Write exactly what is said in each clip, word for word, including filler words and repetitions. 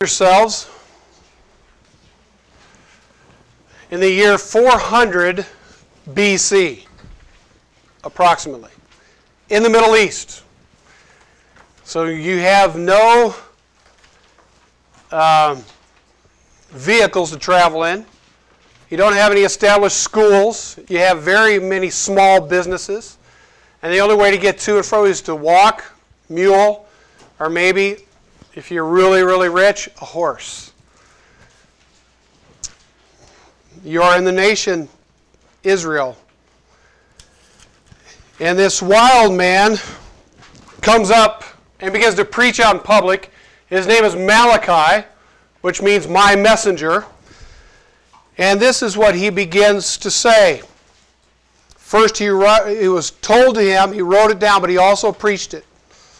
yourselves in the year four hundred B C, approximately, in the Middle East. So you have no um, vehicles to travel in. You don't have any established schools. You have very many small businesses. And the only way to get to and fro is to walk, mule, or maybe, if you're really, really rich, a horse. You are in the nation Israel. And this wild man comes up and begins to preach out in public. His name is Malachi, which means my messenger. And this is what he begins to say. First, he, wrote, it was told to him, he wrote it down, but he also preached it.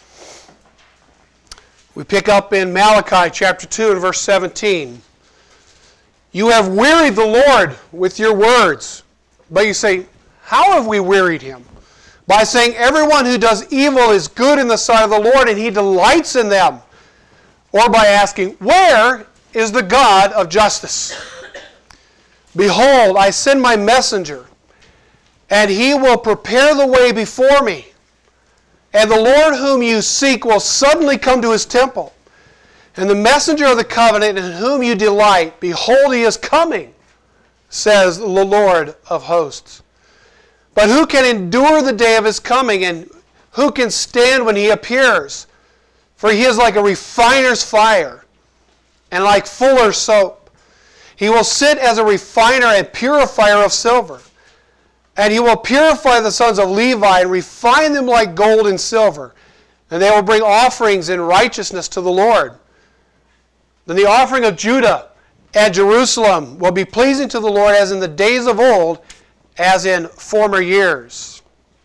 We pick up in Malachi chapter two and verse seventeen. You have wearied the Lord with your words. But you say, how have we wearied him? By saying everyone who does evil is good in the sight of the Lord, and he delights in them. Or by asking, where is the God of justice? Behold, I send my messenger, and he will prepare the way before me. And the Lord whom you seek will suddenly come to his temple. And the messenger of the covenant in whom you delight, behold, he is coming, says the Lord of hosts. But who can endure the day of his coming, and who can stand when he appears? For he is like a refiner's fire, and like fuller's soap. He will sit as a refiner and purifier of silver. And he will purify the sons of Levi and refine them like gold and silver. And they will bring offerings in righteousness to the Lord. Then the offering of Judah and Jerusalem will be pleasing to the Lord as in the days of old, as in former years.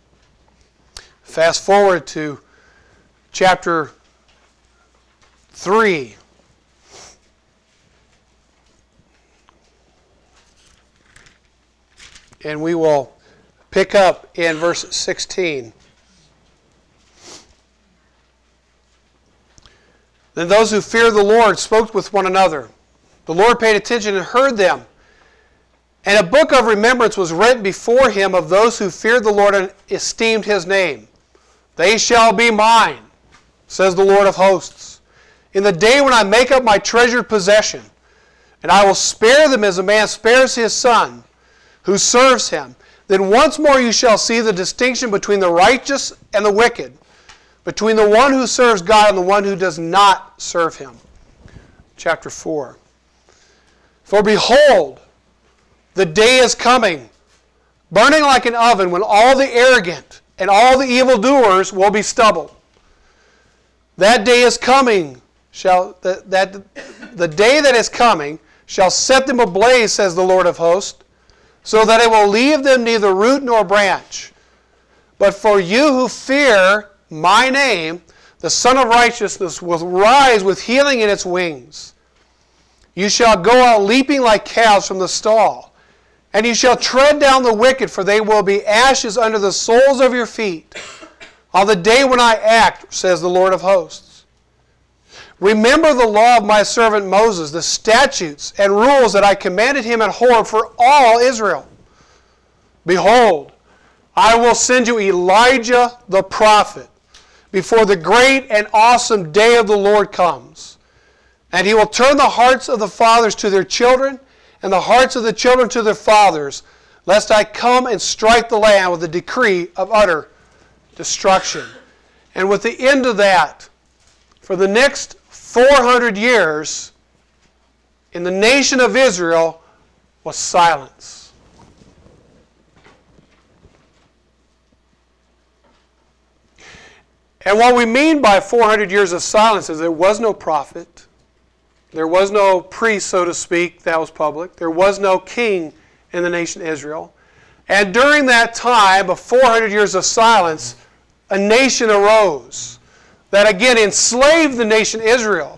Fast forward to chapter three. And we will pick up in verse sixteen. Then those who feared the Lord spoke with one another. The Lord paid attention and heard them. And a book of remembrance was written before him of those who feared the Lord and esteemed his name. They shall be mine, says the Lord of hosts, in the day when I make up my treasured possession. And I will spare them as a man spares his son, who serves him. Then once more you shall see the distinction between the righteous and the wicked, between the one who serves God and the one who does not serve him. Chapter four. For behold, the day is coming, burning like an oven, when all the arrogant and all the evildoers will be stubble. That day is coming, shall that, that the day that is coming shall set them ablaze, says the Lord of hosts, so that it will leave them neither root nor branch. But for you who fear my name, the Son of Righteousness will rise with healing in its wings. You shall go out leaping like calves from the stall. And you shall tread down the wicked, for they will be ashes under the soles of your feet, on the day when I act, says the Lord of hosts. Remember the law of my servant Moses, the statutes and rules that I commanded him at Horeb for all Israel. Behold, I will send you Elijah the prophet before the great and awesome day of the Lord comes. And he will turn the hearts of the fathers to their children, and the hearts of the children to their fathers, lest I come and strike the land with a decree of utter destruction. And with the end of that, for the next four hundred years, in the nation of Israel was silence. And what we mean by four hundred years of silence is there was no prophet. There was no priest, so to speak, that was public. There was no king in the nation Israel. And during that time of four hundred years of silence, a nation arose that again enslaved the nation Israel.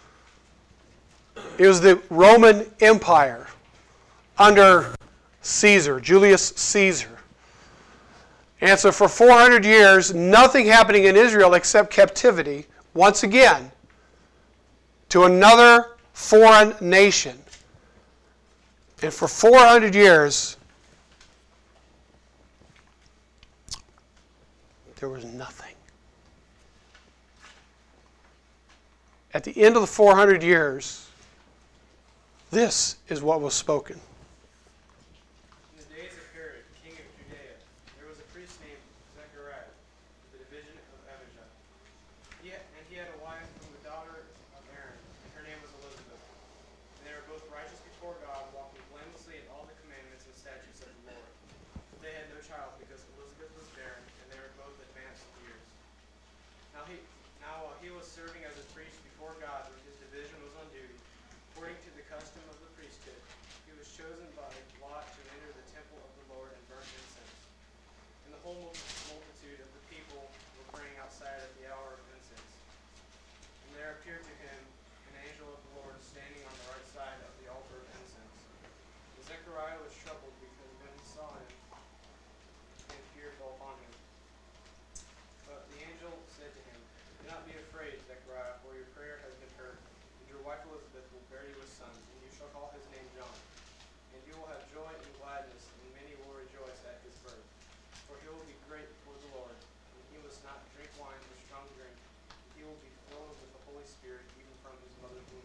It was the Roman Empire under Caesar, Julius Caesar. And so for four hundred years, nothing happening in Israel except captivity, once again, to another foreign nation. And for four hundred years, there was nothing. At the end of the four hundred years, this is what was spoken. In the days of Herod, king of Judea, there was a priest named Zechariah, of the division of Abijah. He had, and he had a wife from the daughter of Aaron, and her name was Elizabeth. And they were both righteous before God, walking blamelessly in all the commandments and statutes of the Lord. But they had no child, because Elizabeth was barren, and they were both advanced in years. Now he, now while he was serving as a priest before God, when his division was on duty, according to the custom of the priesthood, he was chosen by lot to enter the temple of the Lord and burn incense. And the whole multitude of the people were praying outside at the hour of incense. And there appeared to him an angel of the Lord standing on the right side of the altar of incense. And Zechariah was troubled because when he saw him, and fear fell upon him. But the angel said to him, "Do not be afraid, Zechariah, for your prayer has been heard. And your wife Elizabeth will bear you a son, and you shall call his name John. And you will have joy and gladness, and many will rejoice at his birth. For he will be great before the Lord, and he must not drink wine or strong drink. And he will be filled with the Holy Spirit even from his mother's womb.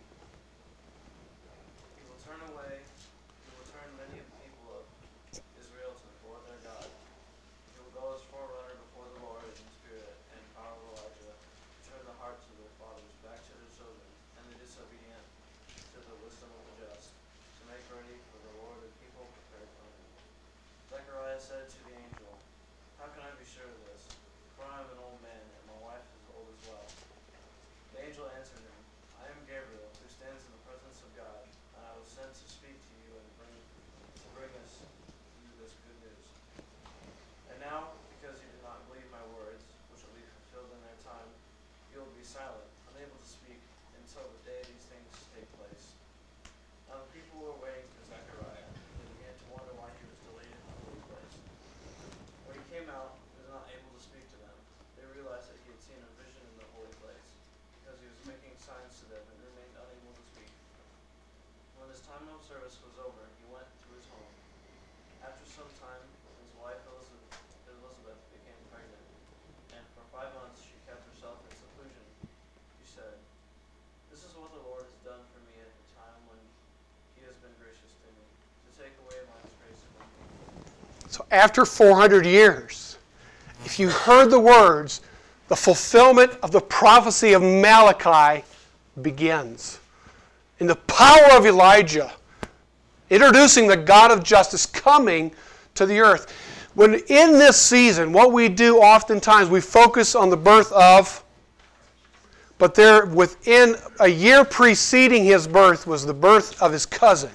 He will turn away, he will turn many of the people of Israel to the Lord their God. He will go as forerunner before the Lord in spirit and power of Elijah, to turn the hearts of their fathers back to their children, and the disobedient to the wisdom of the just, to make ready for the Lord a people prepared for him." Zechariah said to the angel, "How can I be sure of this? For I am an old man, and my wife is old as well." The angel answered him, "I am Gabriel, who stands in the presence of God, and I was sent to speak to you and bring to bring us you this good news. And now, because you did not believe my words, which will be fulfilled in their time, you will be silent, unable to speak, until the day these things take place." Now the people were waiting for Zechariah, and they began to wonder why he was delayed in the holy place. When he came out, he was not able to speak to them. They realized that he had seen a vision in the holy place, because he was making signs to them and remained unable to speak. When his time of service was over, he went to his home. After some time, his wife Elizabeth, Elizabeth became pregnant, and for five months she kept herself in seclusion. She said, "This is what the Lord has done for me at the time when he has been gracious to me, to take away my disgrace from me." So after four hundred years, if you heard the words, the fulfillment of the prophecy of Malachi begins. In the power of Elijah, introducing the God of justice coming to the earth. When in this season, what we do oftentimes, we focus on the birth of, but there within a year preceding his birth was the birth of his cousin,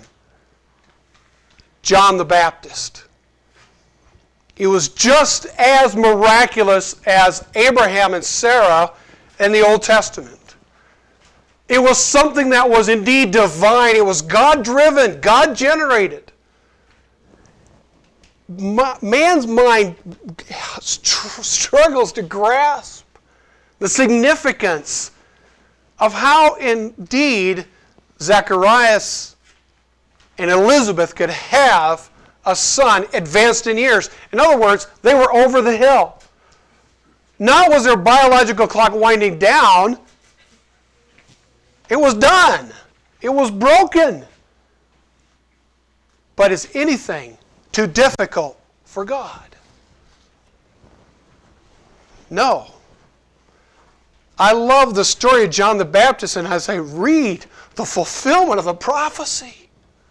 John the Baptist. It was just as miraculous as Abraham and Sarah in the Old Testament. It was something that was indeed divine. It was God-driven, God-generated. Man's mind struggles to grasp the significance of how indeed Zacharias and Elizabeth could have a son advanced in years. In other words, they were over the hill. Not was their biological clock winding down. It was done. It was broken. But is anything too difficult for God? No. I love the story of John the Baptist, and as I read the fulfillment of the prophecy.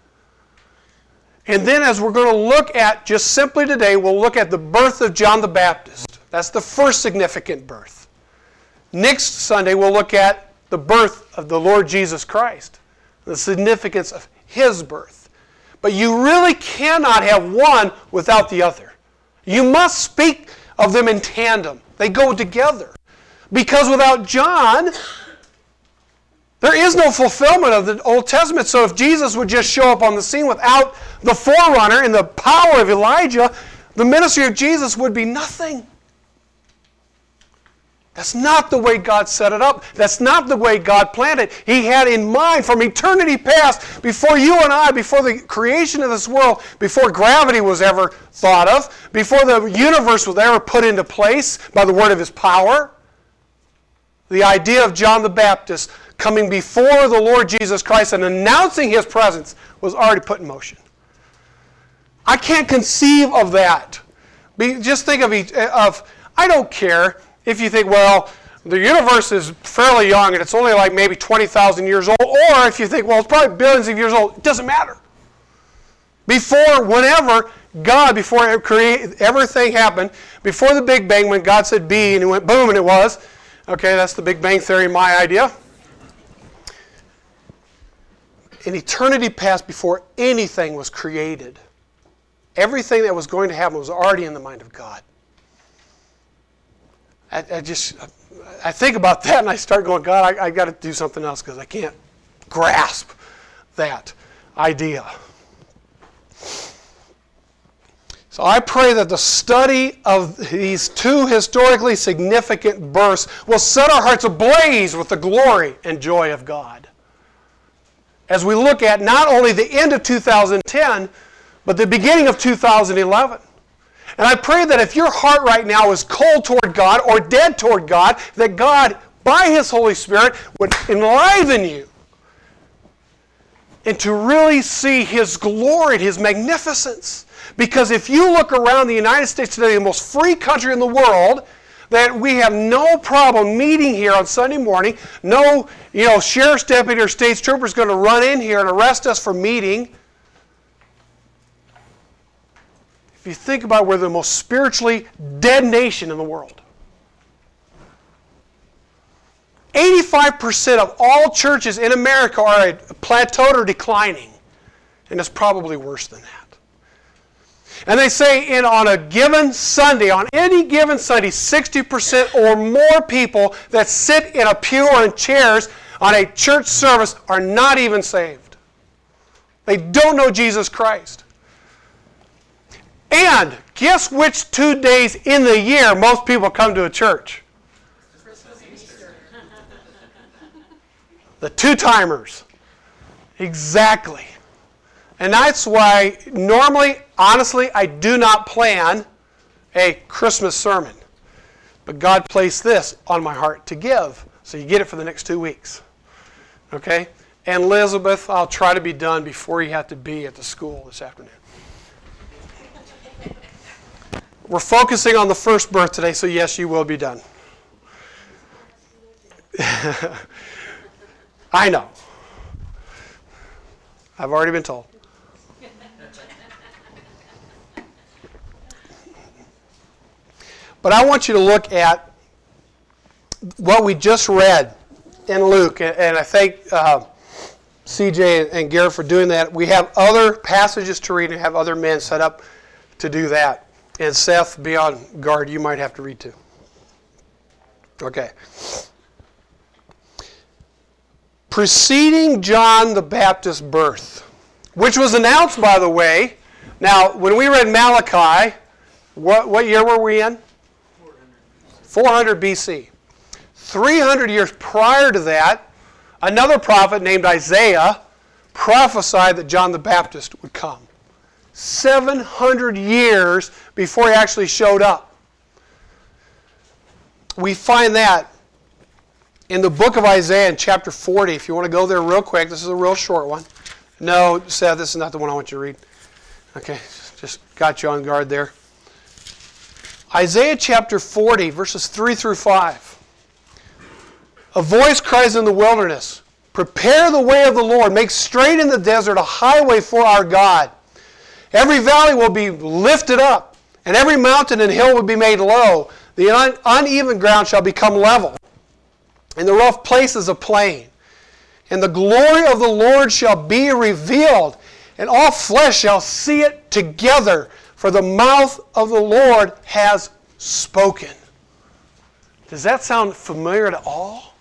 And then as we're going to look at, just simply today, we'll look at the birth of John the Baptist. That's the first significant birth. Next Sunday, we'll look at the birth of the Lord Jesus Christ, the significance of his birth. But you really cannot have one without the other. You must speak of them in tandem. They go together. Because without John, there is no fulfillment of the Old Testament. So if Jesus would just show up on the scene without the forerunner and the power of Elijah, the ministry of Jesus would be nothing. That's not the way God set it up. That's not the way God planned it. He had in mind from eternity past, before you and I, before the creation of this world, before gravity was ever thought of, before the universe was ever put into place by the word of his power, the idea of John the Baptist coming before the Lord Jesus Christ and announcing his presence was already put in motion. I can't conceive of that. Be, just think of, each, of, I don't care if you think, well, the universe is fairly young and it's only like maybe twenty thousand years old, or if you think, well, it's probably billions of years old, it doesn't matter. Before, whenever God, before everything happened, before the Big Bang, when God said be, and it went boom, and it was, okay, that's the Big Bang Theory, my idea. In eternity past, before anything was created, everything that was going to happen was already in the mind of God. I, I just, I think about that and I start going, God, I, I got to do something else because I can't grasp that idea. So I pray that the study of these two historically significant births will set our hearts ablaze with the glory and joy of God, as we look at not only the end of two thousand ten, but the beginning of two thousand eleven. And I pray that if your heart right now is cold toward God or dead toward God, that God, by his Holy Spirit, would enliven you and to really see his glory, his magnificence. Because if you look around the United States today, the most free country in the world, that we have no problem meeting here on Sunday morning. No, you know, sheriff's deputy or state's trooper is going to run in here and arrest us for meeting. If you think about it, we're the most spiritually dead nation in the world. eighty-five percent of all churches in America are plateaued or declining. And it's probably worse than that. And they say in on a given Sunday, on any given Sunday, sixty percent or more people that sit in a pew or in chairs on a church service are not even saved. They don't know Jesus Christ. And guess which two days in the year most people come to a church? The two-timers. Exactly. And that's why normally, honestly, I do not plan a Christmas sermon. But God placed this on my heart to give. So you get it for the next two weeks. Okay? And Elizabeth, I'll try to be done before you have to be at the school this afternoon. We're focusing on the first birth today, so yes, you will be done. I know. I've already been told. But I want you to look at what we just read in Luke, and I thank uh, C J and Garrett for doing that. We have other passages to read and have other men set up to do that. And Seth, be on guard. You might have to read too. Okay. Preceding John the Baptist's birth, which was announced, by the way. Now, when we read Malachi, what, what year were we in? four hundred B C. three hundred years prior to that, another prophet named Isaiah prophesied that John the Baptist would come. seven hundred years before he actually showed up. We find that in the book of Isaiah in chapter forty. If you want to go there real quick, this is a real short one. No, Seth, this is not the one I want you to read. Okay, just got you on guard there. Isaiah chapter forty, verses three through five. A voice cries in the wilderness, "Prepare the way of the Lord, make straight in the desert a highway for our God. Every valley will be lifted up, and every mountain and hill will be made low. The un- uneven ground shall become level, and the rough places a plain. And the glory of the Lord shall be revealed, and all flesh shall see it together, for the mouth of the Lord has spoken." Does that sound familiar at all?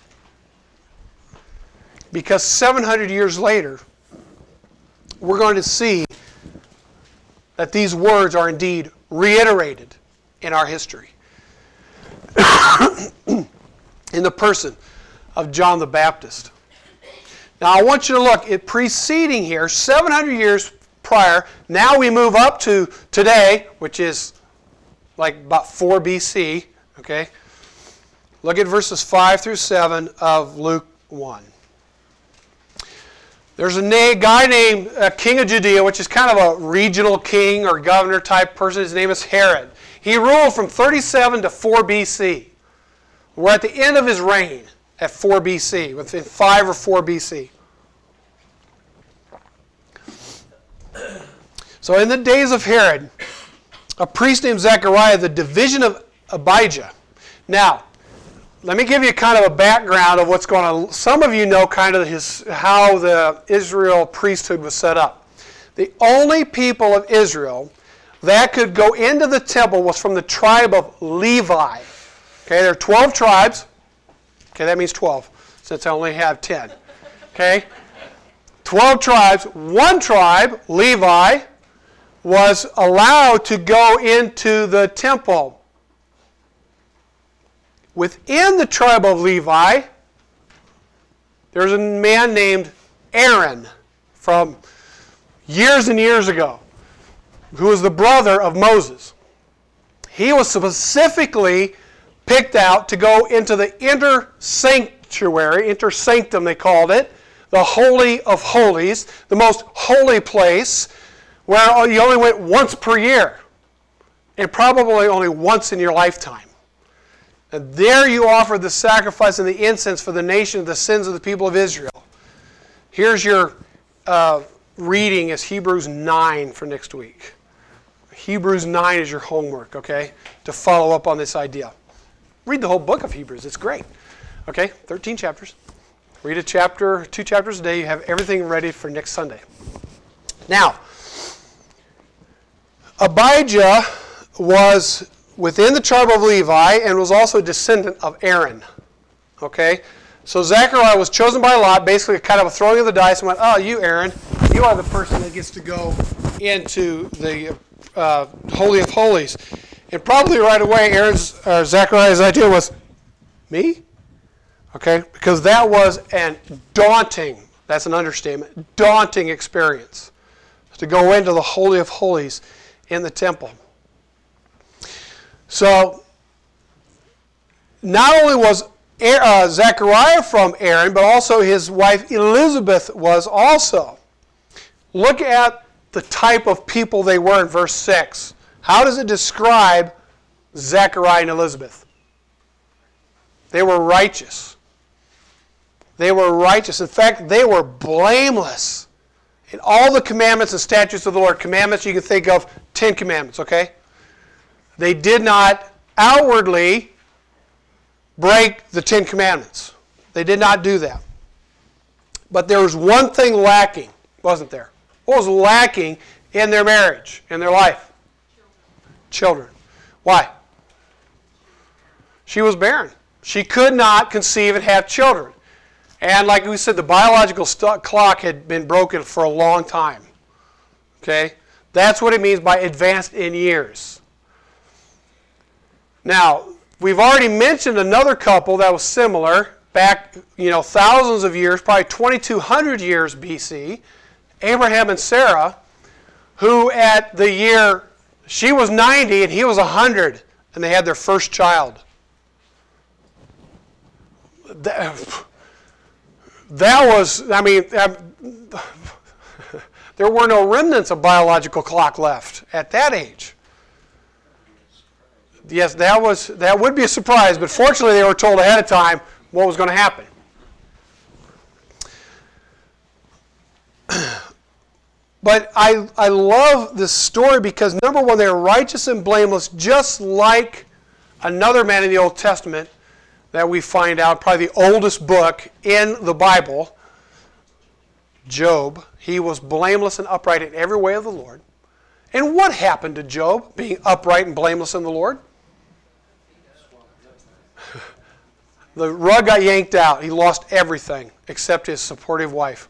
Because seven hundred years later, we're going to see that these words are indeed reiterated in our history. in the person of John the Baptist. Now I want you to look at preceding here, seven hundred years prior. Now we move up to today, which is like about four B C. Okay? Look at verses five through seven of Luke one. There's a na- guy named uh, King of Judea, which is kind of a regional king or governor type person. His name is Herod. He ruled from thirty-seven to four B C. We're at the end of his reign at four B C, within five or four B C. So in the days of Herod, a priest named Zechariah, the division of Abijah. Now, let me give you kind of a background of what's going on. Some of you know kind of his, how the Israel priesthood was set up. The only people of Israel that could go into the temple was from the tribe of Levi. Okay, there are twelve tribes. Okay, that means twelve, since I only have ten. Okay, twelve tribes. One tribe, Levi, was allowed to go into the temple. Within the tribe of Levi, there's a man named Aaron from years and years ago, who was the brother of Moses. He was specifically picked out to go into the inner sanctuary, inner sanctum they called it, the Holy of Holies, the most holy place, where you only went once per year, and probably only once in your lifetime. And there you offer the sacrifice and the incense for the nation of the sins of the people of Israel. Here's your uh, reading is Hebrews nine for next week. Hebrews nine is your homework, okay, to follow up on this idea. Read the whole book of Hebrews. It's great. Okay, thirteen chapters. Read a chapter, two chapters a day. You have everything ready for next Sunday. Now, Abijah was within the tribe of Levi and was also a descendant of Aaron. Okay? So Zechariah was chosen by Lot, basically kind of a throwing of the dice, and went, oh, you, Aaron, you are the person that gets to go into the uh, Holy of Holies. And probably right away, Aaron's, uh, Zechariah's idea was, me? Okay? Because that was an daunting, that's an understatement, daunting experience to go into the Holy of Holies in the temple. So, not only was uh, Zechariah from Aaron, but also his wife Elizabeth was also. Look at the type of people they were in verse six. How does it describe Zechariah and Elizabeth? They were righteous. They were righteous. In fact, they were blameless in all the commandments and statutes of the Lord. Commandments you can think of, Ten Commandments, okay? They did not outwardly break the Ten Commandments. They did not do that. But there was one thing lacking, wasn't there? What was lacking in their marriage, in their life? Children. Children. Why? She was barren. She could not conceive and have children. And like we said, the biological st- clock had been broken for a long time. Okay? That's what it means by advanced in years. Now, we've already mentioned another couple that was similar back, you know, thousands of years, probably twenty-two hundred years B C, Abraham and Sarah, who at the year, she was ninety and he was one hundred, and they had their first child. That, that was, I mean, there were no remnants of biological clock left at that age. Yes, that was that would be a surprise, but fortunately they were told ahead of time what was going to happen. But I, I love this story because, number one, they were righteous and blameless, just like another man in the Old Testament that we find out, probably the oldest book in the Bible, Job. He was blameless and upright in every way of the Lord. And what happened to Job, being upright and blameless in the Lord? The rug got yanked out. He lost everything except his supportive wife.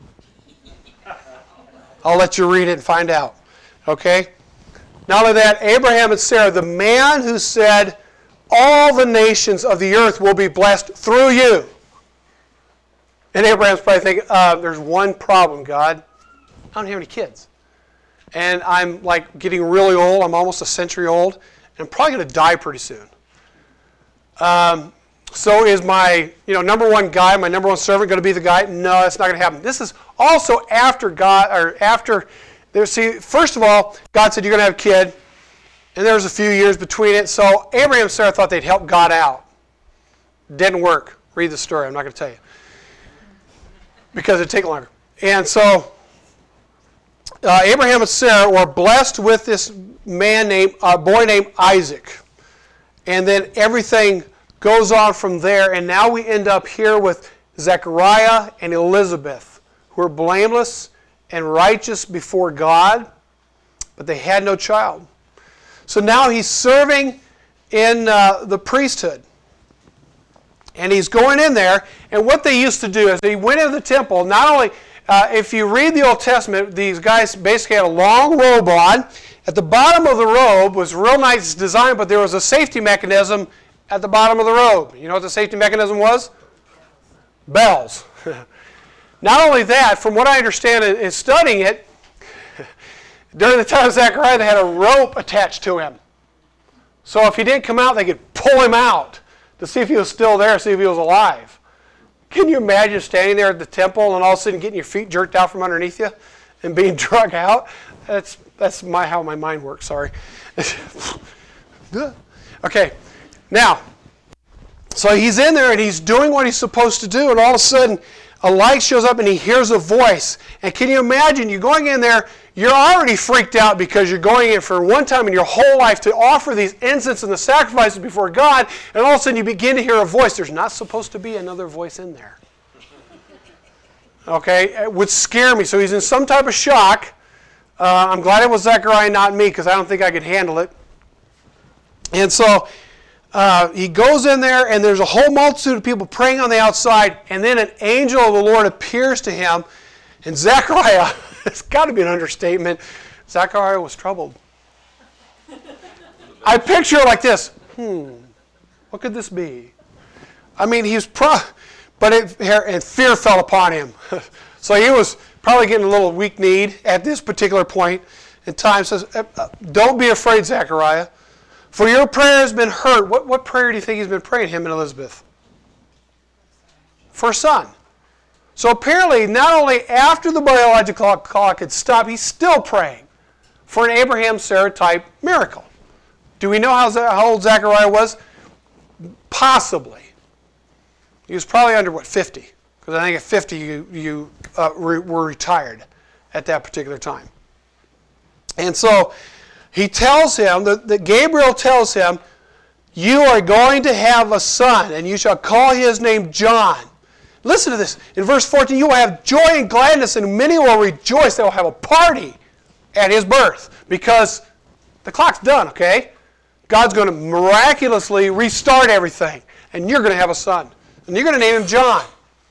I'll let you read it and find out. Okay? Not only that, Abraham and Sarah, the man who said, all the nations of the earth will be blessed through you. And Abraham's probably thinking, uh, there's one problem, God. I don't have any kids. And I'm like getting really old. I'm almost a century old. And I'm probably going to die pretty soon. Um, so is my you know number one guy, my number one servant, going to be the guy? No, that's not going to happen. This is also after God, or after, there. See, first of all, God said you're going to have a kid. And there was a few years between it. So Abraham and Sarah thought they'd help God out. Didn't work. Read the story. I'm not going to tell you. Because it'd take longer. And so uh, Abraham and Sarah were blessed with this man named, a uh, boy named Isaac. And then everything goes on from there. And now we end up here with Zechariah and Elizabeth, who are blameless and righteous before God, but they had no child. So now he's serving in uh, the priesthood. And he's going in there. And what they used to do is he went into the temple. Not only, uh, if you read the Old Testament, these guys basically had a long robe on. At the bottom of the robe was real nice design, but there was a safety mechanism at the bottom of the robe. You know what the safety mechanism was? Bells. Not only that, from what I understand in, in studying it, during the time of Zechariah, they had a rope attached to him. So if he didn't come out, they could pull him out to see if he was still there, see if he was alive. Can you imagine standing there at the temple and all of a sudden getting your feet jerked out from underneath you and being drug out? That's that's my how my mind works, sorry. Okay, now, so he's in there and he's doing what he's supposed to do, and all of a sudden a light shows up and he hears a voice. And can you imagine, you're going in there, you're already freaked out because you're going in for one time in your whole life to offer these incense and the sacrifices before God, and all of a sudden you begin to hear a voice. There's not supposed to be another voice in there. Okay, it would scare me. So he's in some type of shock. Uh, I'm glad it was Zechariah, not me, because I don't think I could handle it. And so uh, he goes in there, and there's a whole multitude of people praying on the outside, and then an angel of the Lord appears to him, and Zechariah, it's got to be an understatement, Zechariah was troubled. I picture it like this. Hmm, what could this be? I mean, he's pro, but it, and fear fell upon him. So he was probably getting a little weak-kneed at this particular point in time. Says, don't be afraid, Zechariah, for your prayer has been heard. What, what prayer do you think he's been praying, him and Elizabeth? For a son. So apparently, not only after the biological clock had stopped, he's still praying for an Abraham-Sarah type miracle. Do we know how, how old Zechariah was? Possibly. He was probably under, what, fifty? Because I think at fifty you, you uh, re- were retired at that particular time. And so he tells him, that, that Gabriel tells him, you are going to have a son, and you shall call his name John. Listen to this. In verse fourteen, you will have joy and gladness, and many will rejoice. They will have a party at his birth, because the clock's done, okay? God's going to miraculously restart everything, and you're going to have a son. And you're going to name him John.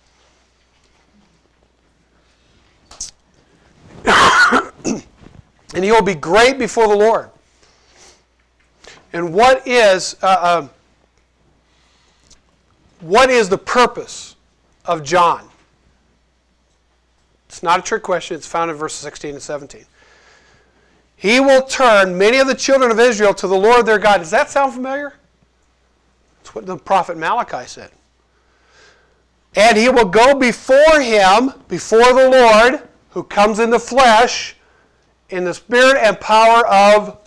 And he will be great before the Lord. And what is uh, uh, what is the purpose of John? It's not a trick question. It's found in verses sixteen and seventeen. He will turn many of the children of Israel to the Lord their God. Does that sound familiar? That's what the prophet Malachi said. And he will go before him, before the Lord, who comes in the flesh, in the spirit and power of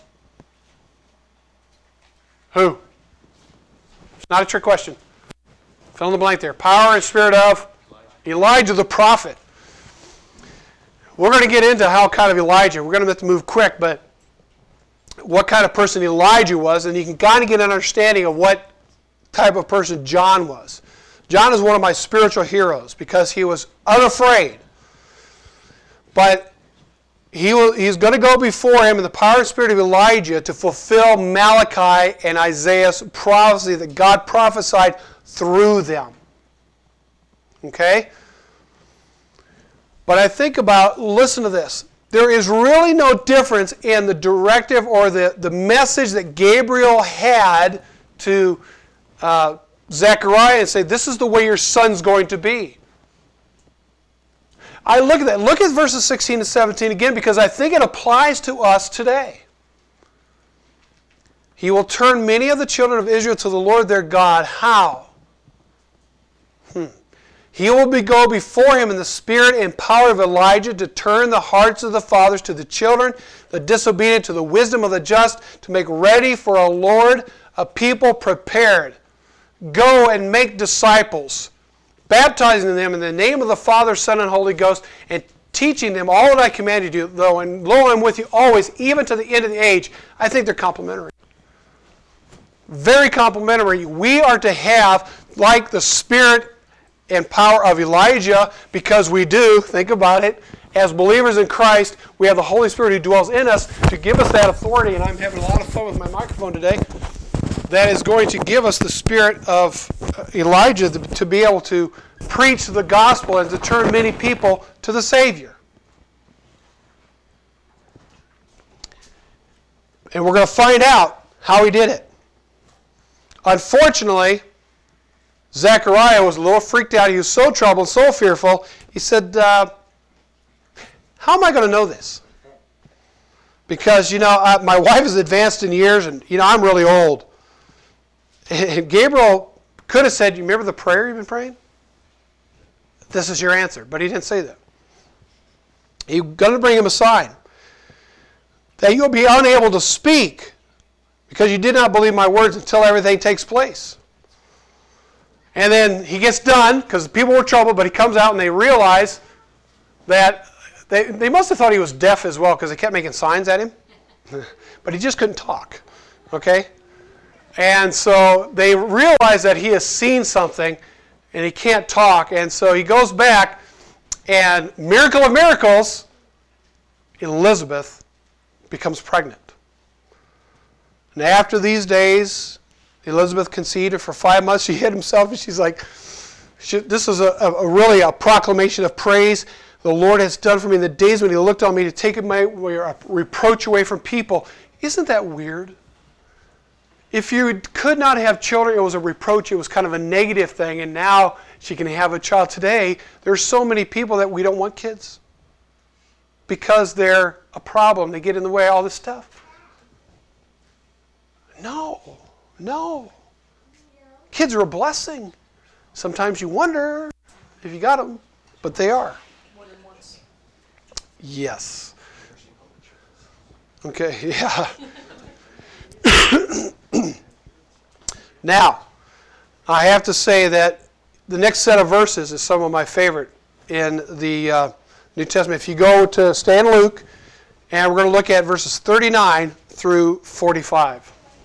who? It's not a trick question. Fill in the blank there. Power and spirit of Elijah the prophet. We're going to get into how kind of Elijah. We're going to have to move quick, but what kind of person Elijah was, and you can kind of get an understanding of what type of person John was. John is one of my spiritual heroes because he was unafraid. But he will, he's going to go before him in the power and spirit of Elijah to fulfill Malachi and Isaiah's prophecy that God prophesied through them. Okay? But I think about, listen to this. There is really no difference in the directive or the, the message that Gabriel had to uh, Zechariah and say, this is the way your son's going to be. I look at that. Look at verses sixteen and seventeen again, because I think it applies to us today. He will turn many of the children of Israel to the Lord their God. How? Hmm. He will be, go before him in the spirit and power of Elijah to turn the hearts of the fathers to the children, the disobedient to the wisdom of the just, to make ready for a Lord, a people prepared. Go and make disciples, baptizing them in the name of the Father, Son, and Holy Ghost, and teaching them all that I commanded you, though, and lo, I'm with you always, even to the end of the age. I think they're complementary. Very complementary. We are to have, like the spirit and power of Elijah, because we do, think about it, as believers in Christ, we have the Holy Spirit who dwells in us to give us that authority, and I'm having a lot of fun with my microphone today, that is going to give us the spirit of Elijah to, to be able to preach the gospel and to turn many people to the Savior. And we're going to find out how he did it. Unfortunately, Zechariah was a little freaked out. He was so troubled, so fearful. He said, uh, how am I going to know this? Because, you know, uh, my wife is advanced in years, and, you know, I'm really old. And Gabriel could have said, you remember the prayer you've been praying? This is your answer. But he didn't say that. He's going to bring him a sign. That you'll be unable to speak because you did not believe my words until everything takes place. And then he gets done, because people were troubled, but he comes out and they realize that they, they must have thought he was deaf as well, because they kept making signs at him. But he just couldn't talk. Okay? And so they realize that he has seen something and he can't talk. And so he goes back, and miracle of miracles, Elizabeth becomes pregnant. And after these days, Elizabeth conceived, and for five months she hid herself, and she's like, she, this is a, a, a really a proclamation of praise. The Lord has done for me in the days when he looked on me to take my reproach away from people. Isn't that weird? If you could not have children, it was a reproach. It was kind of a negative thing, and now she can have a child. Today, there's so many people that we don't want kids because they're a problem. They get in the way of all this stuff. No, no. Kids are a blessing. Sometimes you wonder if you got them, but they are. More than once. Yes. Okay, yeah. Now, I have to say that the next set of verses is some of my favorite in the uh, New Testament. If you go to Stan Luke, and we're going to look at verses thirty-nine through forty-five.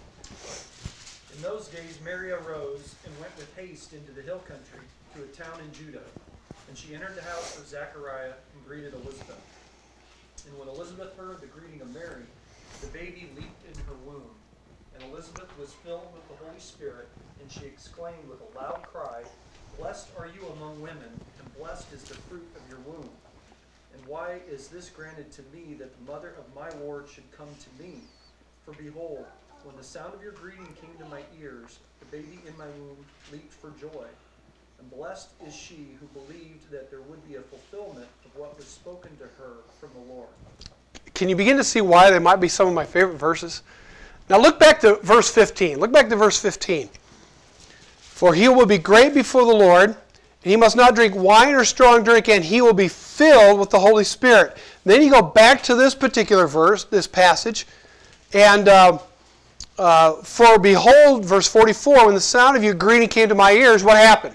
In those days Mary arose and went with haste into the hill country to a town in Judah. And she entered the house of Zechariah and greeted Elizabeth. And when Elizabeth heard the greeting of Mary, the baby leaped in her womb. And Elizabeth was filled with the Holy Spirit, and she exclaimed with a loud cry, Blessed are you among women, and blessed is the fruit of your womb. And why is this granted to me, that the mother of my Lord should come to me? For behold, when the sound of your greeting came to my ears, the baby in my womb leaped for joy. And blessed is she who believed that there would be a fulfillment of what was spoken to her from the Lord. Can you begin to see why they might be some of my favorite verses? Now look back to verse fifteen. Look back to verse fifteen. For he will be great before the Lord, and he must not drink wine or strong drink, and he will be filled with the Holy Spirit. And then you go back to this particular verse, this passage, and uh, uh, for behold, verse forty-four, when the sound of your greeting came to my ears, what happened?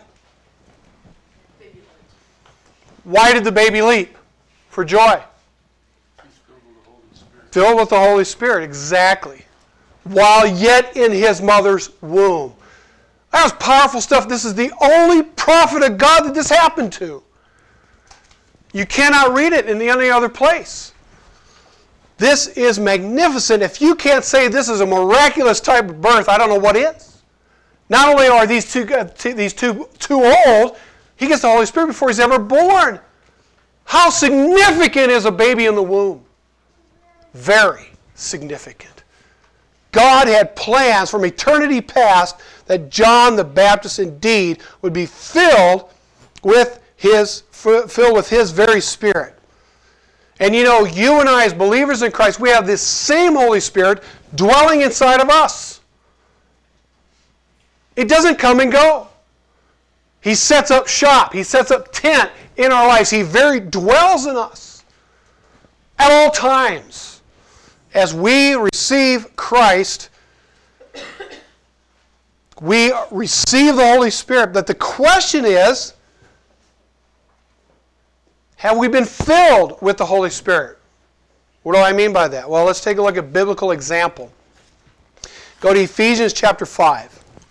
Baby leaped. Why did the baby leap? For joy. He's filled with the Holy Spirit. Filled with the Holy Spirit, exactly. While yet in his mother's womb. That was powerful stuff. This is the only prophet of God that this happened to. You cannot read it in any other place. This is magnificent. If you can't say this is a miraculous type of birth, I don't know what is. Not only are these two these two too old, he gets the Holy Spirit before he's ever born. How significant is a baby in the womb? Very significant. God had plans from eternity past that John the Baptist indeed would be filled with his, filled with his very Spirit. And you know, you and I as believers in Christ, we have this same Holy Spirit dwelling inside of us. It doesn't come and go. He sets up shop. He sets up tent in our lives. He very dwells in us at all times. As we receive Christ, we receive the Holy Spirit. But the question is, have we been filled with the Holy Spirit? What do I mean by that? Well, let's take a look at a biblical example. Go to Ephesians chapter five.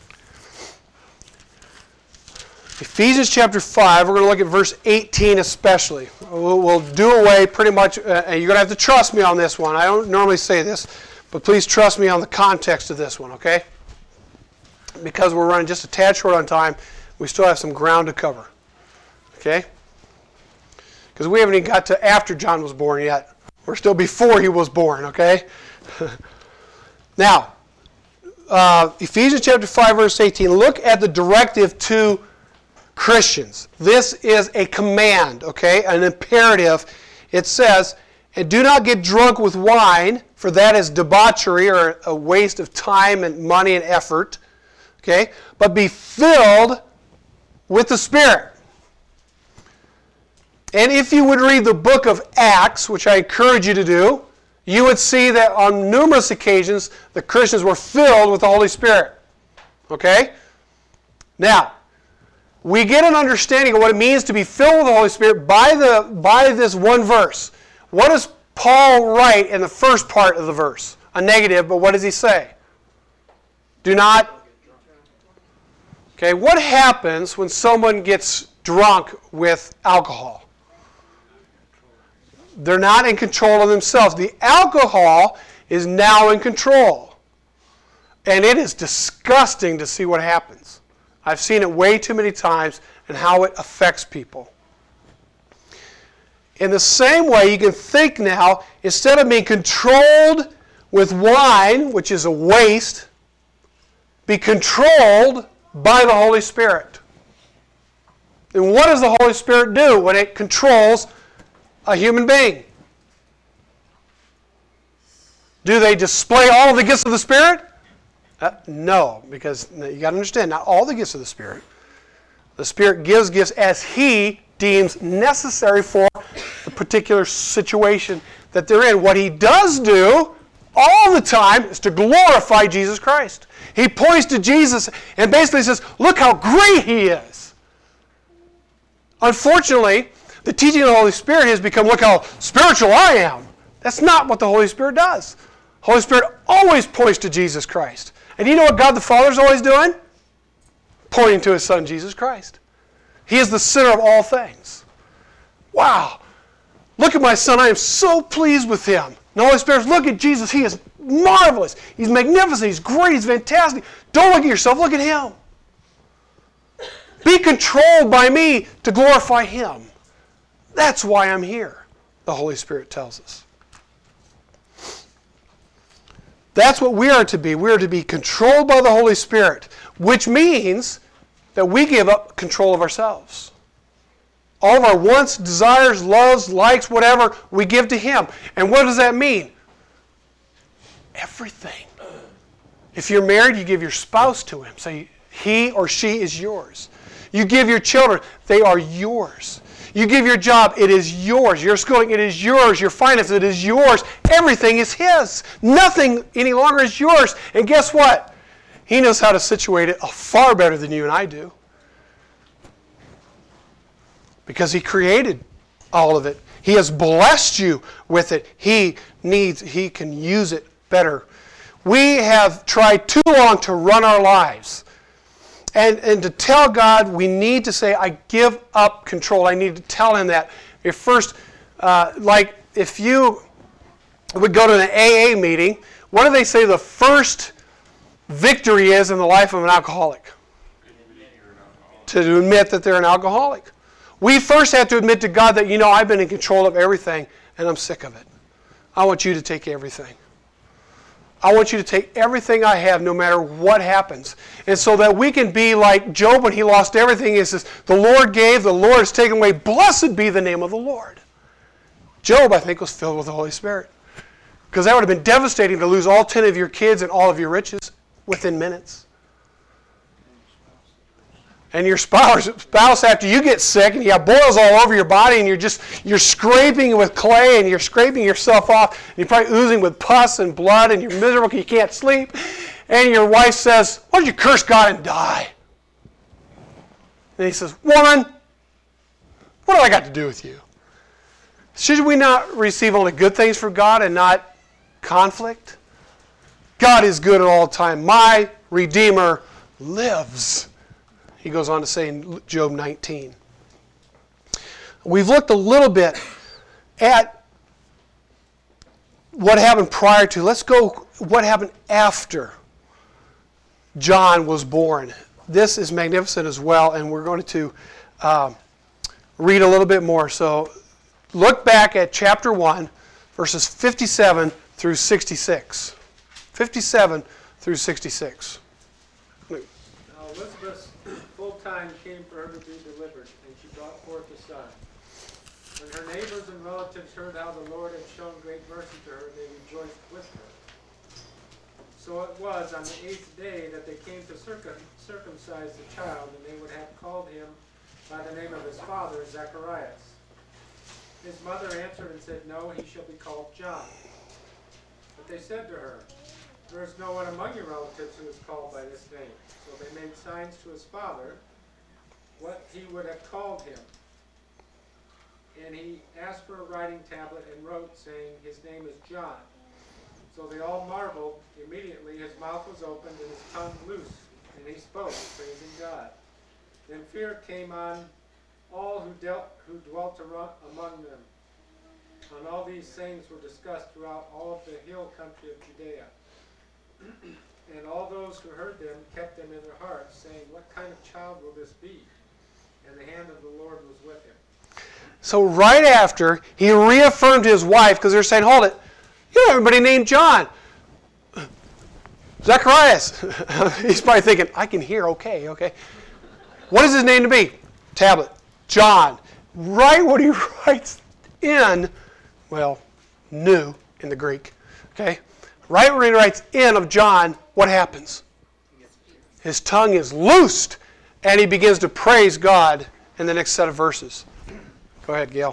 Ephesians chapter five, we're going to look at verse eighteen especially. We'll, we'll do away pretty much, uh, and you're going to have to trust me on this one. I don't normally say this, but please trust me on the context of this one, okay? Because we're running just a tad short on time, we still have some ground to cover, okay? Because we haven't even got to after John was born yet. We're still before he was born, okay? Now, uh, Ephesians chapter five, verse eighteen, look at the directive to Christians. This is a command, okay, an imperative. It says, and do not get drunk with wine, for that is debauchery or a waste of time and money and effort, okay, but be filled with the Spirit. And if you would read the book of Acts, which I encourage you to do, you would see that on numerous occasions the Christians were filled with the Holy Spirit. Okay? Now, we get an understanding of what it means to be filled with the Holy Spirit by, the, by this one verse. What does Paul write in the first part of the verse? A negative, but what does he say? Do not. Okay, what happens when someone gets drunk with alcohol? They're not in control of themselves. The alcohol is now in control. And it is disgusting to see what happens. I've seen it way too many times and how it affects people. In the same way, you can think now, instead of being controlled with wine, which is a waste, be controlled by the Holy Spirit. And what does the Holy Spirit do when it controls a human being? Do they display all of the gifts of the Spirit? Uh, no, because you got to understand, not all the gifts of the Spirit. The Spirit gives gifts as He deems necessary for the particular situation that they're in. What He does do all the time is to glorify Jesus Christ. He points to Jesus and basically says, look how great He is. Unfortunately, the teaching of the Holy Spirit has become, look how spiritual I am. That's not what the Holy Spirit does. The Holy Spirit always points to Jesus Christ. And you know what God the Father is always doing? Pointing to His Son, Jesus Christ. He is the center of all things. Wow. Look at my Son. I am so pleased with Him. And the Holy Spirit, look at Jesus. He is marvelous. He's magnificent. He's great. He's fantastic. Don't look at yourself. Look at Him. Be controlled by me to glorify Him. That's why I'm here, the Holy Spirit tells us. That's what we are to be. We are to be controlled by the Holy Spirit, which means that we give up control of ourselves. All of our wants, desires, loves, likes, whatever, we give to Him. And what does that mean? Everything. If you're married, you give your spouse to Him. So he or she is yours. You give your children, they are yours. You give your job, it is yours. Your schooling, it is yours. Your finances, it is yours. Everything is His. Nothing any longer is yours. And guess what? He knows how to situate it far better than you and I do. Because He created all of it. He has blessed you with it. He needs, He can use it better. We have tried too long to run our lives. And, and to tell God, we need to say, I give up control. I need to tell Him that. If first, uh, like if you would go to an A A meeting, what do they say the first victory is in the life of an alcoholic? To admit that they're an alcoholic. We first have to admit to God that, you know, I've been in control of everything and I'm sick of it. I want You to take everything. I want you to take everything I have no matter what happens. And so that we can be like Job when he lost everything. He says, the Lord gave, the Lord has taken away. Blessed be the name of the Lord. Job, I think, was filled with the Holy Spirit. Because that would have been devastating to lose all ten of your kids and all of your riches within minutes. And your spouse, spouse, after you get sick and you have boils all over your body and you're just, you're scraping with clay and you're scraping yourself off and you're probably oozing with pus and blood and you're miserable because you can't sleep. And your wife says, why don't you curse God and die? And he says, woman, what do I got to do with you? Should we not receive only good things from God and not conflict? God is good at all time. My Redeemer lives. He goes on to say in Job nineteen. We've looked a little bit at what happened prior to. Let's go what happened after John was born. This is magnificent as well, and we're going to uh, read a little bit more. So look back at chapter one, verses fifty-seven through sixty-six. fifty-seven through sixty-six. Now Elizabeth's full time came for her to be delivered, and she brought forth a son. When her neighbors and relatives heard how the Lord had shown great mercy to her, they rejoiced with her. So it was on the eighth day that they came to circum circumcise the child, and they would have called him by the name of his father, Zacharias. His mother answered and said, no, he shall be called John. But they said to her, there is no one among your relatives who is called by this name. So they made signs to his father what he would have called him. And he asked for a writing tablet and wrote, saying, his name is John. So they all marveled. Immediately his mouth was opened and his tongue loose, and he spoke, praising God. Then fear came on all who dealt who dwelt among them. And all these things were discussed throughout all of the hill country of Judea. And all those who heard them kept them in their hearts, saying, what kind of child will this be? And the hand of the Lord was with him. So right after, he reaffirmed his wife, because they're saying, hold it, you know everybody named John. Zacharias. He's probably thinking, I can hear, okay, okay. What is his name to be? Tablet. John. Right when he writes in, well, new in the Greek, okay? Right when he writes in of John, what happens? His tongue is loosed, and he begins to praise God in the next set of verses. Go ahead, Gail.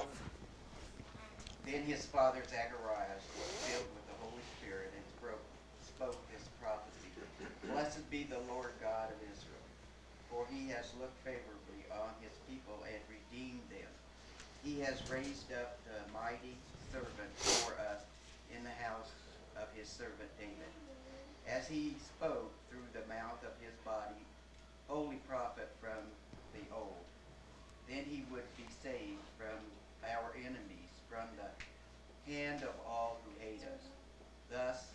Then his father Zacharias was filled with the Holy Spirit and spoke, spoke this prophecy. Blessed be the Lord God of Israel, for he has looked favorably on his people and redeemed them. He has raised up the mighty servant for us in the house of his servant David, as he spoke through the mouth of his body, holy prophet from the old. Then he would be saved from our enemies, from the hand of all who hate us. Thus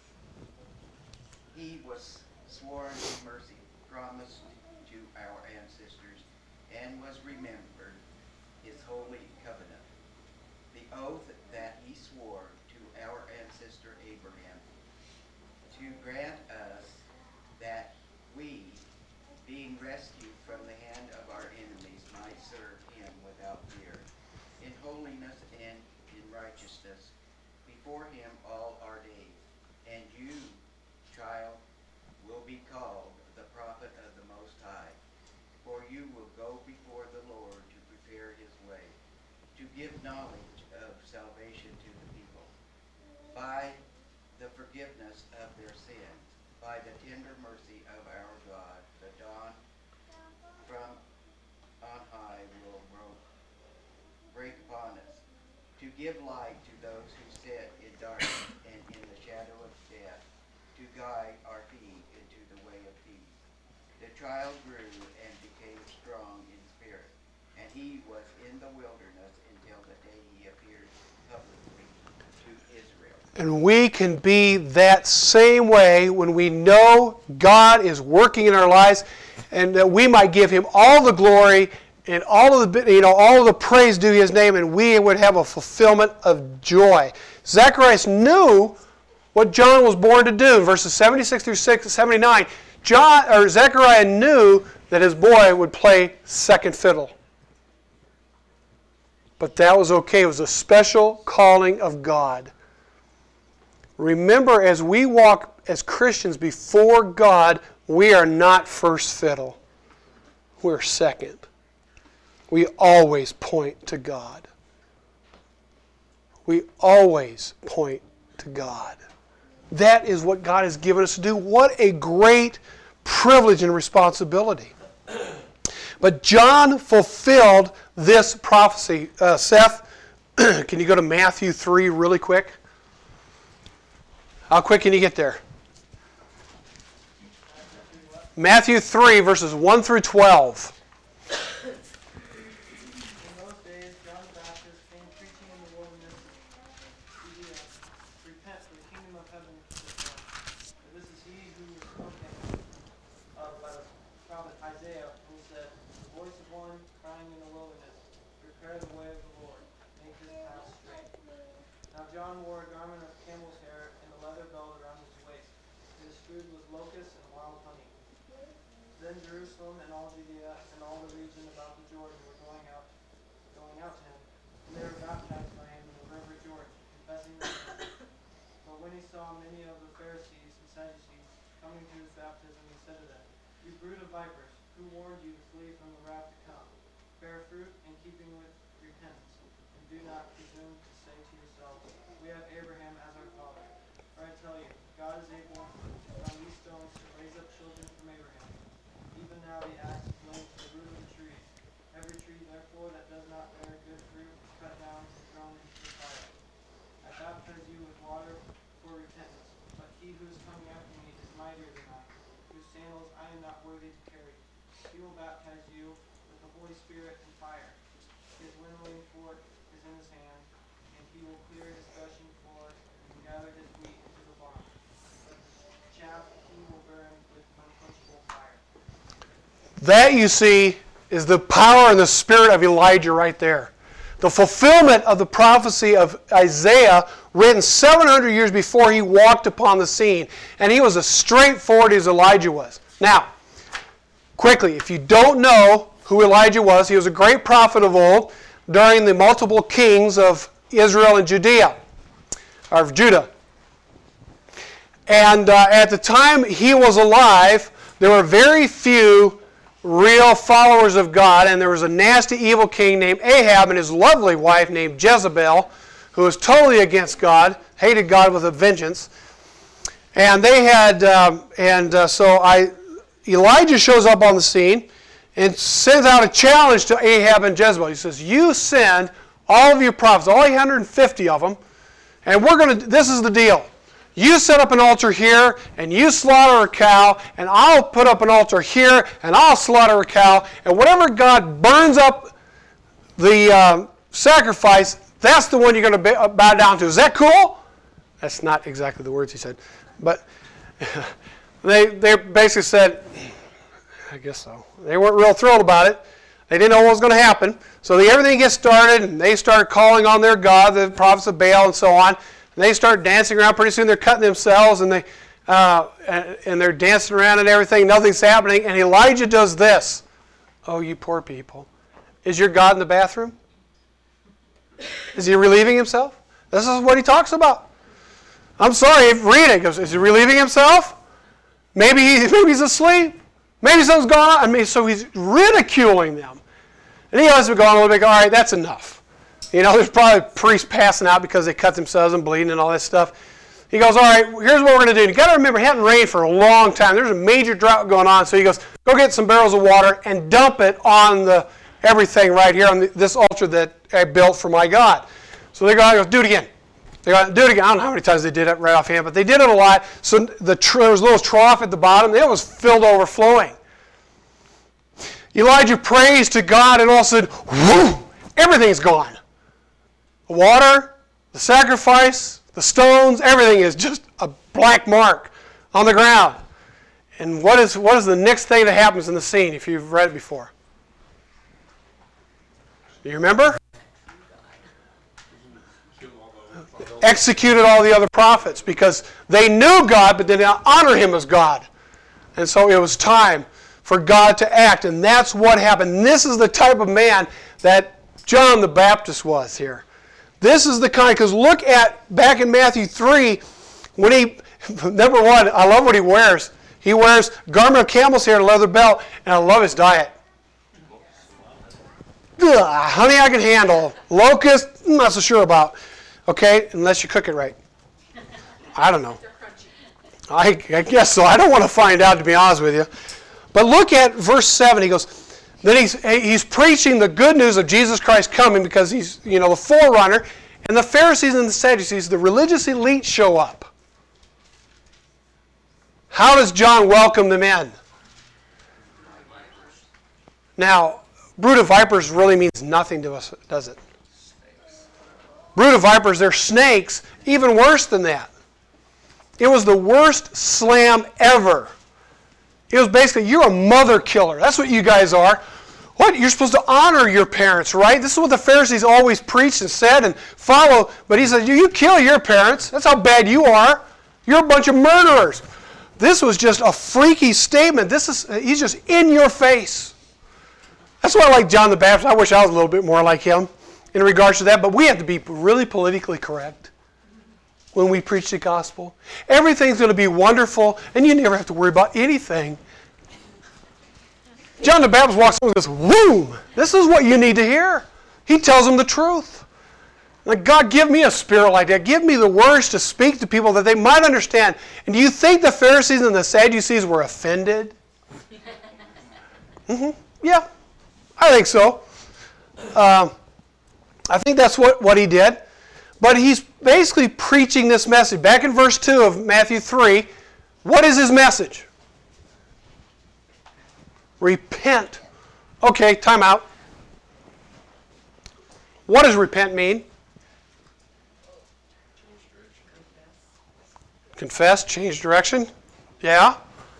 he was sworn in mercy, promised to our ancestors, and was remembered his holy covenant, the oath that he swore to our ancestor Abraham, to grant us that we, being rescued from the hand of our enemies, might serve him without fear, in holiness and in righteousness, before him all our days. And you, child, will be called the prophet of the Most High, for you will go before the Lord to prepare his way, to give knowledge of salvation to the people, by the forgiveness of their sins, by the tender mercy of our God. The dawn from on high will break upon us, to give light to those who sit in darkness and in the shadow of death, to guide our feet into the way of peace. The child grew and became strong in spirit, and he was in the wilderness until the day he appeared publicly to Israel. And we can be that same way when we know God is working in our lives, and that we might give him all the glory and all of the, you know, all of the praise due his name, and we would have a fulfillment of joy. Zacharias knew what John was born to do. Verses seventy-six through seventy-nine, John or Zechariah knew that his boy would play second fiddle. But that was okay. It was a special calling of God. Remember, as we walk as Christians before God, we are not first fiddle. We're second. We always point to God. We always point to God. That is what God has given us to do. What a great privilege and responsibility. But John fulfilled this prophecy. Uh, Seth, can you go to Matthew three really quick? How quick can you get there? Matthew three, verses one through twelve. In those days, John the Baptist came preaching in the wilderness of Judea, repent, for the kingdom of heaven is come. For this is he who was spoken of by the prophet Isaiah, who said, the voice of one crying in the wilderness, prepare the way of the Lord, make his path straight. Now John wore a garment of camel's hair and a leather belt around his waist. His food was locusts and wild honey. Then Jerusalem and all Judea and all the region about the Jordan were going out, going out to him, and they were baptized by him in the river Jordan, confessing their sins. But when he saw many of the Pharisees and Sadducees coming to his baptism, he said to them, "You brood of vipers, who warned you to flee from the wrath to come? Bear fruit in keeping with repentance, and do not presume to say to yourselves, we have Abraham as our father. For I tell you, God is able from these stones to raise up children from Abraham. Even now the axe is laid to the root of the trees. Every tree, therefore, that does not bear good fruit is cut down and thrown into the fire. I baptize you with water for repentance, but he who is coming after me is mightier than I, whose sandals I am not worthy to carry. He will baptize you with the Holy Spirit and fire. His winnowing fork is in his hand, and he will clear his threshing floor and gather his wheat into the barn. But the chaff he will burn with unquenchable fire." That, you see, is the power and the spirit of Elijah right there. The fulfillment of the prophecy of Isaiah written seven hundred years before he walked upon the scene. And he was as straightforward as Elijah was. Now, quickly, if you don't know who Elijah was, he was a great prophet of old during the multiple kings of Israel and Judea, or Judah. And uh, at the time he was alive, there were very few real followers of God, and there was a nasty evil king named Ahab and his lovely wife named Jezebel, who was totally against God, hated God with a vengeance. And they had, um, and uh, so I, Elijah shows up on the scene and sends out a challenge to Ahab and Jezebel. He says, "You send all of your prophets, all eight hundred fifty of them, and we're going to. This is the deal. You set up an altar here, and you slaughter a cow, and I'll put up an altar here, and I'll slaughter a cow, and whatever God burns up the uh, sacrifice, that's the one you're going to bow down to. Is that cool?" That's not exactly the words he said, but they they basically said, I guess so. They weren't real thrilled about it. They didn't know what was going to happen. So they, everything gets started, and they start calling on their God, the prophets of Baal, and so on. And they start dancing around. Pretty soon they're cutting themselves, and they uh, and, and they're dancing around and everything. Nothing's happening. And Elijah does this. "Oh, you poor people. Is your God in the bathroom? Is he relieving himself?" This is what he talks about. I'm sorry, read it. He goes, "Is he relieving himself? Maybe, he, maybe he's asleep. Maybe something's going on." I mean, so he's ridiculing them. And he has to go on a little bit, all right, that's enough. You know, there's probably priests passing out because they cut themselves and bleeding and all that stuff. He goes, all right, here's what we're going to do. You've got to remember, it hadn't rained for a long time. There's a major drought going on. So he goes, go get some barrels of water and dump it on the everything right here on the, this altar that I built for my God. So they go, he goes, do it again. They go, do it again. I don't know how many times they did it right offhand, but they did it a lot. So the tr- there was a little trough at the bottom. It was filled overflowing. Elijah prays to God, and all of a sudden, whoo, everything's gone. The water, the sacrifice, the stones, everything is just a black mark on the ground. And what is what is the next thing that happens in the scene if you've read it before? Do you remember? executed all the other prophets because they knew God but did not honor him as God. And so it was time for God to act, and that's what happened. This is the type of man that John the Baptist was here. This is the kind, because look at, back in Matthew three, when he, number one, I love what he wears. He wears garment of camel's hair and a leather belt, and I love his diet. Ugh, honey I can handle. Locust, I'm not so sure about. Okay, unless you cook it right. I don't know. I, I guess so. I don't want to find out, to be honest with you. But look at verse seven. He goes, then he's, he's preaching the good news of Jesus Christ coming because he's, you know, the forerunner. And the Pharisees and the Sadducees, the religious elite, show up. How does John welcome them in? Now, brood of vipers really means nothing to us, does it? Brood of vipers, they're snakes, even worse than that. It was the worst slam ever. It was basically, you're a mother killer. That's what you guys are. What? You're supposed to honor your parents, right? This is what the Pharisees always preached and said and follow. But he said, you kill your parents. That's how bad you are. You're a bunch of murderers. This was just a freaky statement. This is He's just in your face. That's why I like John the Baptist. I wish I was a little bit more like him in regards to that. But we have to be really politically correct when we preach the gospel. Everything's going to be wonderful, and you never have to worry about anything. John the Baptist walks in with this, whoom! This is what you need to hear. He tells them the truth. Like, God, give me a spirit like that. Give me the words to speak to people that they might understand. And do you think the Pharisees and the Sadducees were offended? Mm-hmm. Yeah, I think so. Um, I think that's what, what he did. But he's basically preaching this message. Back in verse two of Matthew three, what is his message? Repent. Okay, time out. What does repent mean? Confess, change direction. Yeah.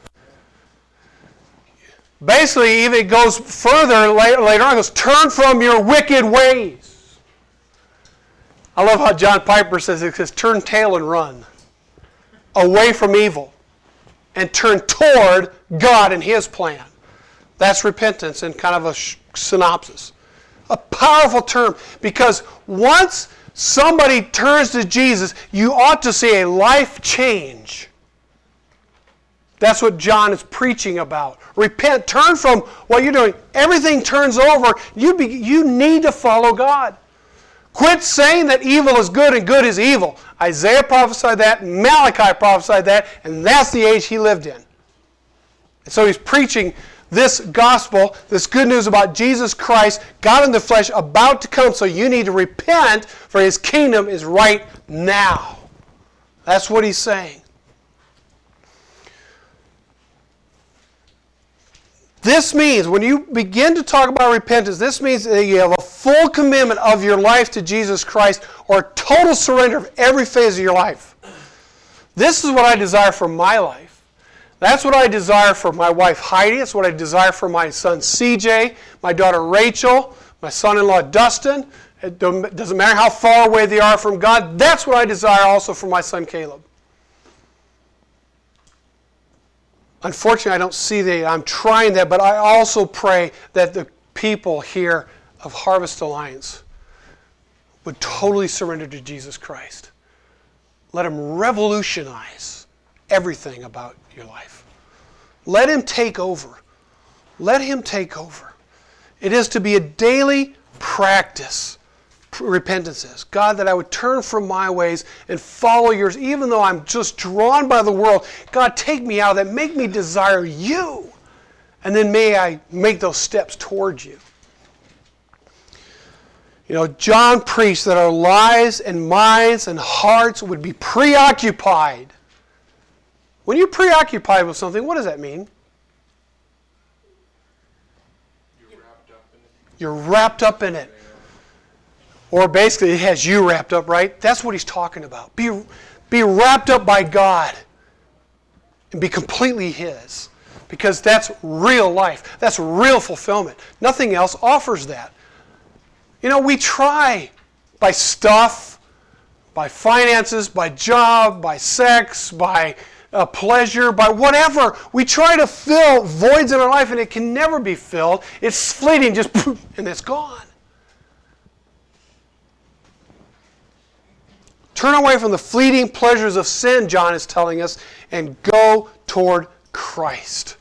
Basically, even it goes further later, later on. It goes, turn from your wicked ways. I love how John Piper says it says, turn tail and run. Away from evil. And turn toward God and His plan. That's repentance in kind of a sh- synopsis. A powerful term, because once somebody turns to Jesus, you ought to see a life change. That's what John is preaching about. Repent, turn from what you're doing. Everything turns over. You, be, you need to follow God. Quit saying that evil is good and good is evil. Isaiah prophesied that, Malachi prophesied that, and that's the age he lived in. And so he's preaching this gospel, this good news about Jesus Christ, God in the flesh, about to come. So you need to repent, for His kingdom is right now. That's what he's saying. This means, when you begin to talk about repentance, this means that you have a full commitment of your life to Jesus Christ, or total surrender of every phase of your life. This is what I desire for my life. That's what I desire for my wife Heidi. That's what I desire for my son C J, my daughter Rachel, my son-in-law Dustin. It doesn't matter how far away they are from God. That's what I desire also for my son Caleb. Unfortunately, I don't see that. I'm trying that, but I also pray that the people here of Harvest Alliance would totally surrender to Jesus Christ. Let Him revolutionize everything about your life. Let Him take over. Let Him take over. It is to be a daily practice. Repentance is. God, that I would turn from my ways and follow yours, even though I'm just drawn by the world. God, take me out of that. Make me desire you. And then may I make those steps towards you. You know, John preached that our lives and minds and hearts would be preoccupied. When you're preoccupied with something, what does that mean? You're wrapped up in it. You're wrapped up in it. Or basically, it has you wrapped up, right? That's what he's talking about. Be, be wrapped up by God and be completely His. Because that's real life. That's real fulfillment. Nothing else offers that. You know, we try by stuff. by finances, by job, by sex, by uh, pleasure, by whatever. We try to fill voids in our life, and it can never be filled. It's fleeting, just poof, and it's gone. Turn away from the fleeting pleasures of sin, John is telling us, and go toward Christ.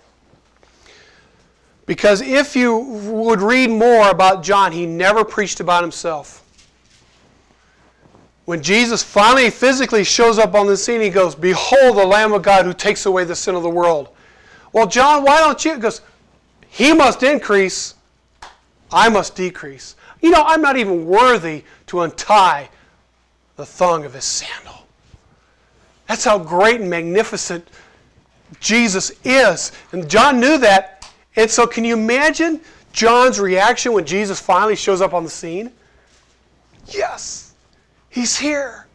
Because if you would read more about John, he never preached about himself. When Jesus finally physically shows up on the scene, he goes, "Behold the Lamb of God who takes away the sin of the world." Well, John, why don't you? He goes, "He must increase, I must decrease." You know, I'm not even worthy to untie the thong of his sandal. That's how great and magnificent Jesus is. And John knew that. And so can you imagine John's reaction when Jesus finally shows up on the scene? Yes, he's here.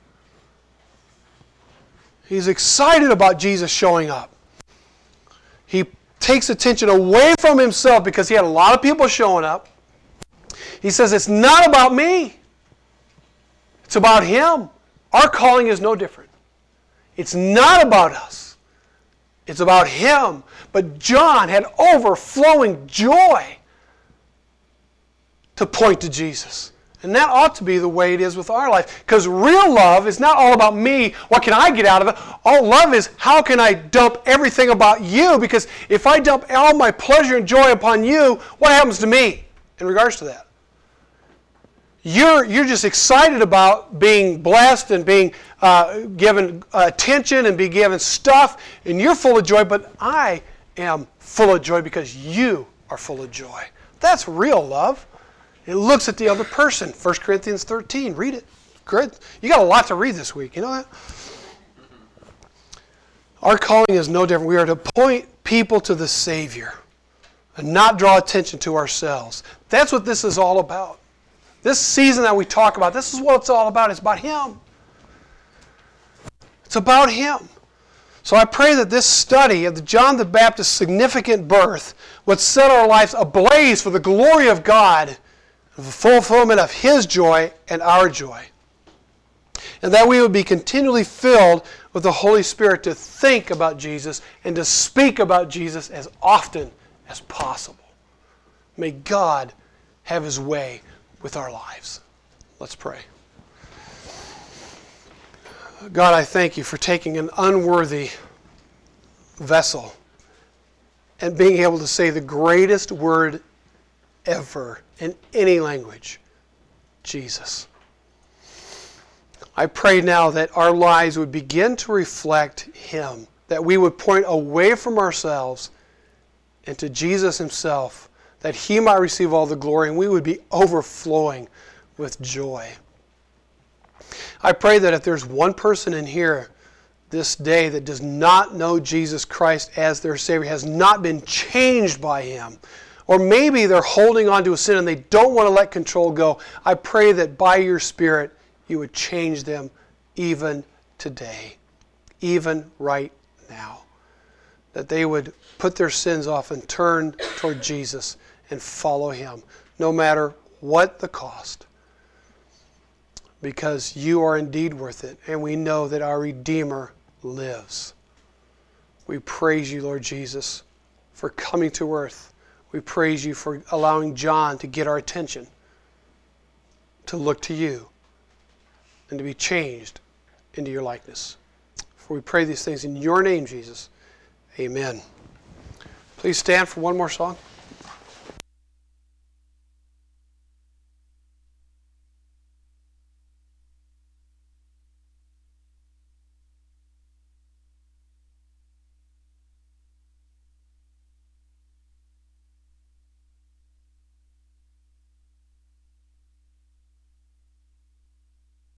He's excited about Jesus showing up. He takes attention away from himself because he had a lot of people showing up. He says, it's not about me. It's about him. Our calling is no different. It's not about us. It's about him. But John had overflowing joy to point to Jesus. And that ought to be the way it is with our life. Because real love is not all about me. What can I get out of it? All love is, how can I dump everything about you? Because if I dump all my pleasure and joy upon you, what happens to me in regards to that? You're, you're just excited about being blessed and being uh, given attention and being given stuff, and you're full of joy, but I am full of joy because you are full of joy. That's real love. It looks at the other person. First Corinthians thirteen. Read it. Great. You got a lot to read this week. You know that? Our calling is no different. We are to point people to the Savior and not draw attention to ourselves. That's what this is all about. This season that we talk about, this is what it's all about. It's about him. It's about him. So I pray that this study of the John the Baptist's significant birth would set our lives ablaze for the glory of God, the fulfillment of his joy and our joy. And that we would be continually filled with the Holy Spirit to think about Jesus and to speak about Jesus as often as possible. May God have his way with our lives. Let's pray. God, I thank you for taking an unworthy vessel and being able to say the greatest word ever in any language, Jesus. I pray now that our lives would begin to reflect him, that we would point away from ourselves and to Jesus himself, that he might receive all the glory and we would be overflowing with joy. I pray that if there's one person in here this day that does not know Jesus Christ as their Savior, has not been changed by him, or maybe they're holding on to a sin and they don't want to let control go, I pray that by your Spirit you would change them even today, even right now. That they would put their sins off and turn toward Jesus and follow him, no matter what the cost. Because you are indeed worth it, and we know that our Redeemer lives. We praise you, Lord Jesus, for coming to earth. We praise you for allowing John to get our attention, to look to you, and to be changed into your likeness. For we pray these things in your name, Jesus. Amen. Please stand for one more song.